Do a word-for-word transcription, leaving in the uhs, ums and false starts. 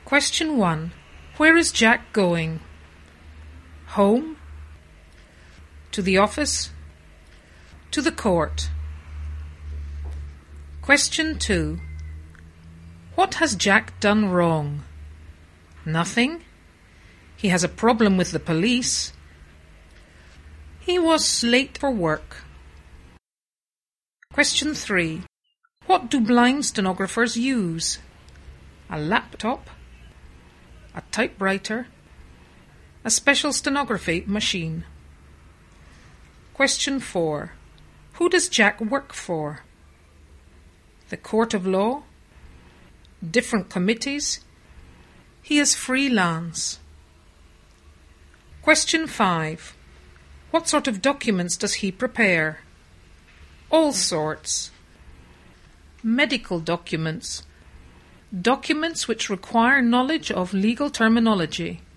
Question one. Where is Jack going? Home? To the office? To the court? Question two. What has Jack done wrong? Nothing. He has a problem with the police. He was late for work. Question three. What do blind stenographers use? A laptop, a typewriter, a special stenography machine. Question four. Who does Jack work for? The Court of Law? Different committees? He is freelance. Question five. What sort of documents does he prepare? All sorts. Medical documents. Documents which require knowledge of legal terminology.